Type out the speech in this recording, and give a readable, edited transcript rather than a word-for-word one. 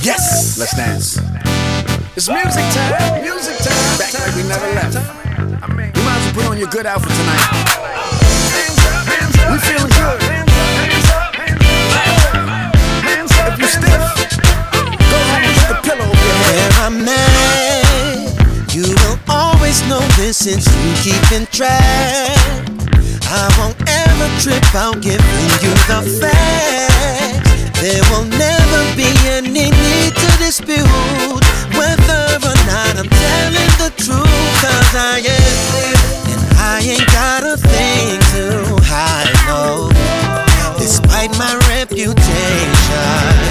Yes, let's dance. It's music time, music time. Back like we never left. You might as well put on your good outfit tonight. We feeling good. If you stiff, go home and put the pillow over your head. Where I'm at, you will always know this since you keepin' track. I won't ever trip out giving you the facts. There will never be any need to dispute whether or not I'm telling the truth. Cause I am, and I ain't got a thing to hide, no. Despite my reputation,